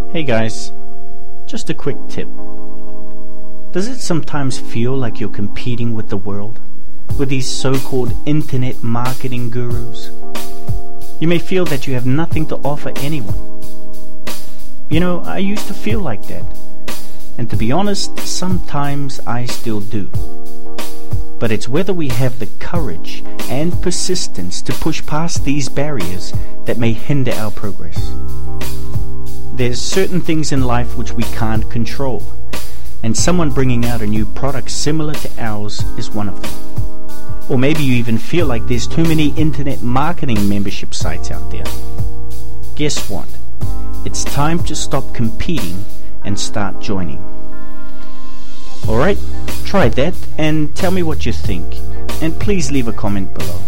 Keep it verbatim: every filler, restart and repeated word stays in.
Hey guys, just a quick tip. Does it sometimes feel like you're competing with the world, with these so-called internet marketing gurus? You may feel that you have nothing to offer anyone. You know, I used to feel like that. And to be honest, sometimes I still do. But it's whether we have the courage and persistence to push past these barriers that may hinder our progress. There's certain things in life which we can't control, and someone bringing out a new product similar to ours is one of them. Or maybe you even feel like there's too many internet marketing membership sites out there. Guess what? It's time to stop competing and start joining. Alright, try that and tell me what you think, and please leave a comment below.